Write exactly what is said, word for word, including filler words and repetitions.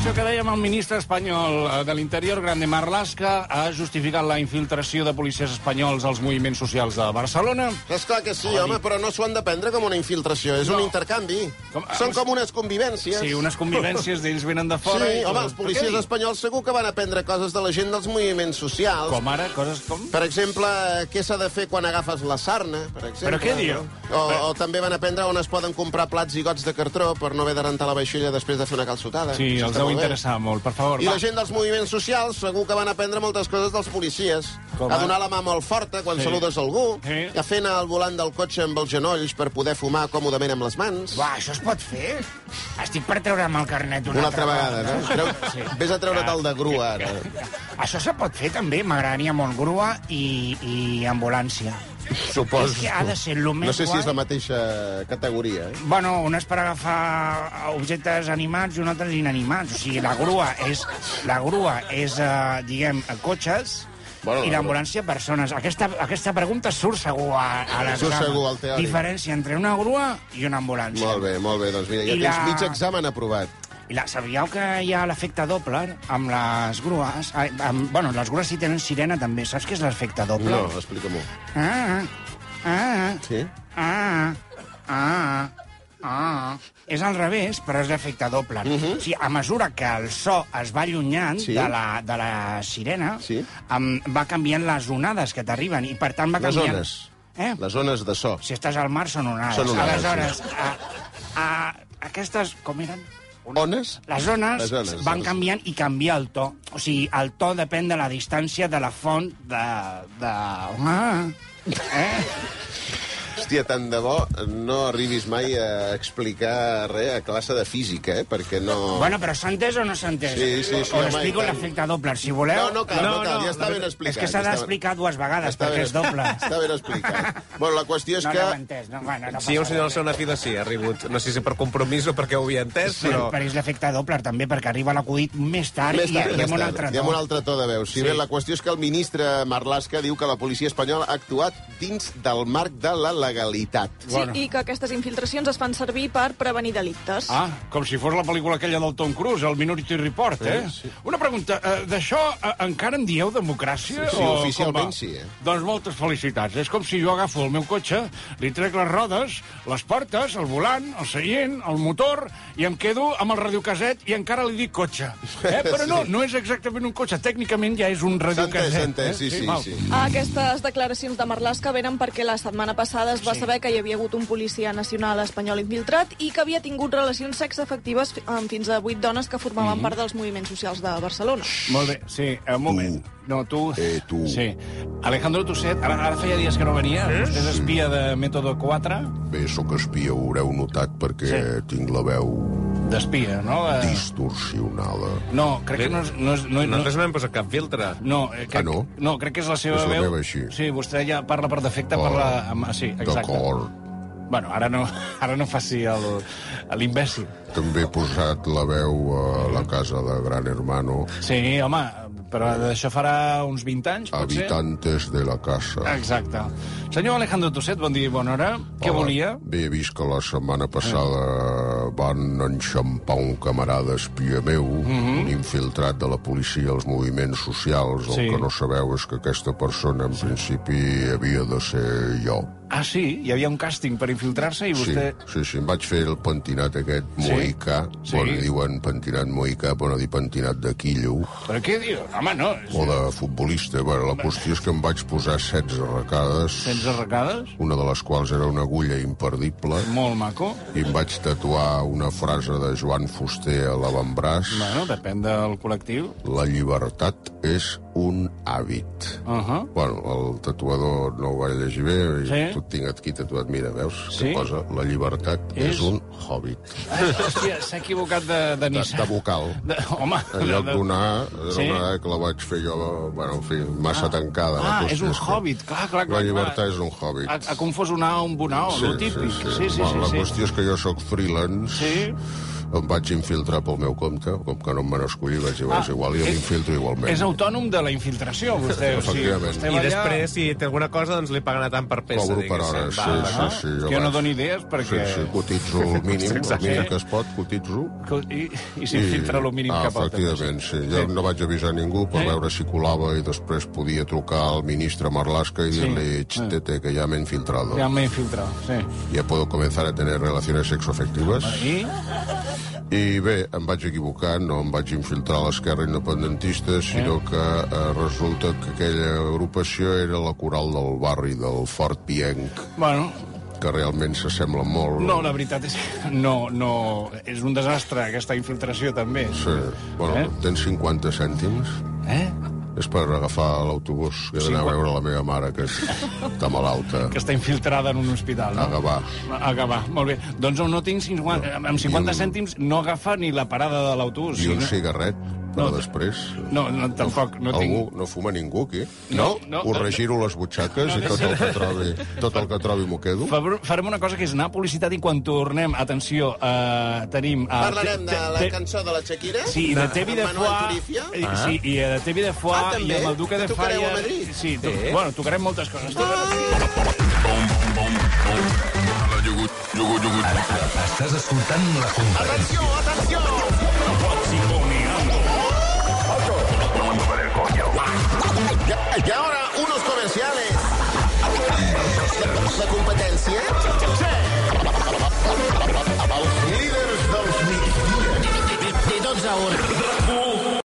això que dèiem, el ministre espanyol de l'Interior, Grande Marlaska, ha justificat la infiltració de policies espanyols als moviments socials de Barcelona. Esclar que sí, home, però no s'ho han de prendre com una infiltració, és No. un intercanvi. Com- Són com unes convivències. Sí, unes convivències d'ells venen de fora. Sí, i- home, els Però policies què dius? espanyols segur que van aprendre coses de la gent dels moviments socials. Com ara, coses com... Per exemple, què s'ha de fer quan agafes la sarna, per exemple. Però què diu? O, o també van aprendre on es poden comprar plats i gots de cartró per no haver de rentar la vaixella després de fer una calçotada. Sí, Això els està deu molt bé. interessar molt, per favor. I va. la gent dels moviments socials segur que van aprendre moltes coses dels policies. Com a ara? donar la mà molt forta quan Sí. saludes algú, Sí. a fer anar al volant del cotxe amb els genolls per poder fumar còmodament amb les mans. Uah, això es pot fer? Estic per treure'm el carnet una, Una altra vegada, no? Treu... Sí. Vés a treure't el de grua, ara. Això se pot fer, també. M'agradaria molt grua i, i ambulància. Suposo. És que ha de ser el més No sé si és la guai. mateixa categoria, eh? Bueno, un és per agafar objectes animats i un altre inanimats. O sigui, la grua és, la grua és uh, diguem, cotxes, Bueno, i l'ambulància, persones. Aquesta, aquesta pregunta surt segur a, a l'examen. Surt segur al teòric. Diferència entre una grua i una ambulància. Molt bé, molt bé. Doncs mira, ja I tens la- mig examen aprovat. I la, sabíeu que hi ha l'efecte Doppler amb les grues? Ai, amb, bueno, les grues sí tenen sirena, també. Saps què és l'efecte Doppler? No, explica-m'ho. Ah, ah, Sí? ah, ah, ah. És al revés, però és l'efecte Doppler. Uh -huh. O sigui, a mesura que el so es va allunyant Sí. de, la, de la sirena, Sí. um, va canviant les onades que t'arriben, i per tant va Les canviant... ones. Eh? Les ones de so. Si estàs al mar són onades. Són onades, Aleshores, a, a, aquestes... Com eren? Ones? Les ones, Les ones, van les- canviant i canvia el to. O sigui, el to depèn de la distància de la font de... de... Ah, eh? Hòstia, tant de bo no arribis mai a explicar res a classe de física, eh? Perquè no... Bueno, però s'ha entès o no s'ha entès? Sí, sí, sí, O home, l'explico i tant. l'efecte Doppler, si voleu. No, no cal, no, No, cal, no, ja està la ben veritat- explicat. És que s'ha està ben- d'explicar dues vegades, està perquè ben- és doble. Està ben explicat. Bueno, la qüestió és No, que... no ho he entès. No, bueno, no Sí, un passa senyor del res. seu nafila sí, ha arribat. No sé si per compromís o perquè ho havia entès, Però, però... però és l'efecte Doppler, també, perquè arriba l'acudit més tard, Més tard, i, i més amb un tard. altre I amb to. un altre to de veu. Si Sí. bé la qüestió és que el ministre Marlaska diu que la policia espanyola ha actuat dins del marc de la legalitat. Sí, i que aquestes infiltracions es fan servir per prevenir delictes. Ah, com si fos la pel·lícula aquella del Tom Cruise, el Minority Report, eh? Sí, sí. Una pregunta, eh, d'això eh, encara en dieu democràcia? Sí, sí, o oficialment com va? sí, eh? Doncs moltes felicitats. És com si jo agafo el meu cotxe, li trec les rodes, les portes, el volant, el seient, el motor, i em quedo amb el radiocaset i encara li dic cotxe. Eh? Però no, no és exactament un cotxe. Tècnicament ja és un S'ha entès, radiocaset. s'ha entès, sí, sí, val. sí. Aquestes declaracions de Marlaska venen perquè la setmana passada es va Sí. saber que hi havia hagut un policia nacional espanyol infiltrat i que havia tingut relacions sexoafectives amb fins a vuit dones que formaven Mhm. part dels moviments socials de Barcelona. Molt bé, sí, un moment. No, tu... Eh, tu. Sí. Alejandro Tuset, ara, ara feia dies que no venia. Vostè és espia de Mètode quatre, Bé, sóc espia, ho haureu notat, perquè Sí. tinc la veu d'espia, no? Eh, distorsionada. no, crec que no és... No, és, no, no, Nosaltres no hem posat cap filtre. no, eh, crec, Ah, no? no, crec que és la seva És la veu. meva així. Sí, vostè ja parla per defecte, Ah, parla... Amb, sí, exacte. D'acord. Bueno, ara no, ara no faci el- l'imbècil. També he posat la veu a la casa de Gran Hermano, Sí, home, però d'això farà uns vint anys, potser? habitantes de la casa. Exacte. Senyor Alejandro Tuset, bon dia i bona hora. Què Hola. volia? Bé, he vist que la setmana passada van enxampar un camarada espia meu, un infiltrat de la policia als moviments socials. El Sí. que no sabeu és que aquesta persona, en principi, havia de ser jo. Ah, sí? Hi havia un càsting per infiltrar-se i vostè... Sí, sí, sí, em vaig fer el pentinat aquest Sí? mohicà. Sí. Bueno, diuen pentinat mohicà, però no dir pentinat de quillo. Però què diu? Home, no. O de futbolista. Bueno, la qüestió és que em vaig posar setze arracades, Tens arracades? una de les quals era una agulla imperdible, Molt maco. i em vaig tatuar una frase de Joan Fuster a l'avantbraç. Bueno, depèn del col·lectiu. La llibertat és un hàbit. Uh -huh. Bueno, el tatuador no ho va llegir bé, i Sí? tu et tinc aquí tatuat. Mira, veus? Sí? Que posa la llibertat És- és, un hobbit. Hòstia, s'ha equivocat de, de De, Nissan. de vocal. De, home... En lloc de- d'una A, era Sí? una A que la vaig fer jo, bueno, en fi, massa tancada. La Ah, qüestió és un que hobbit, clar, clar. clar La llibertat clar. és un hobbit. Ha, ha confós una A amb una O, lo típic. Sí, sí, sí. Bueno, la sí, qüestió és que jo sóc freelance, Sí. em vaig infiltrar pel meu compte, com que no em van escollir, vaig dir, ah, és igual, i m'infiltro igualment. És autònom de la infiltració, vostè. O sigui, vostè I després, si té alguna cosa, doncs li paguen a tant per peça. Cobro per hores, sí, va, sí, sí. Jo, jo no dono idees perquè... Sí, sí, cotitzo el mínim, el mínim que es pot, cotitzo. I, i s'infiltra el mínim ah, que pot. Efectivament, sí. Jo no vaig avisar ningú per veure si colava i després podia trucar al ministre Marlaska i dir-li, tete, que ja m'he infiltrado. Ja m'he infiltrado, sí. Ja puedo comenzar a tener relaciones sexoafectives. I? I bé, em vaig equivocar, no em vaig infiltrar a l'esquerra independentista, sinó que eh, resulta que aquella agrupació era la coral del barri del Fort Pienc. Bueno... que realment s'assembla molt. No, la veritat és que no, no... És un desastre, aquesta infiltració, també. Sí. Bueno, eh? Tens cinquanta cèntims. Eh? És per agafar l'autobús, que he d'anar a veure la meva mare, que està malalta. Que està infiltrada en un hospital, no? A Gavà. A Gavà, molt bé. Doncs no tinc cinquanta... No. Amb cinquanta un... cèntims no agafa ni la parada de l'autobús. I sí, un no? cigarret, per no, després. No, no, tampoc, no Algú, tinc... no fuma ningú, aquí? No, no. Ho regiro les butxaques no, i tot el que trobi, tot el que trobi m'ho quedo? Farem una cosa que és anar a publicitat i quan tornem, atenció, eh, tenim... Eh, Parlarem de la cançó de la Shakira? Sí, i de Tevi de Foix... Sí, i de Tevi de Foix i amb el Duque de Falla... Sí, to sí. Bueno, tocarem moltes coses. Ara, ara, estàs escoltant la conferència. Atenció, atenció! Y ahora, unos comerciales. La competencia. Els líders dels migdia. De dotze a una.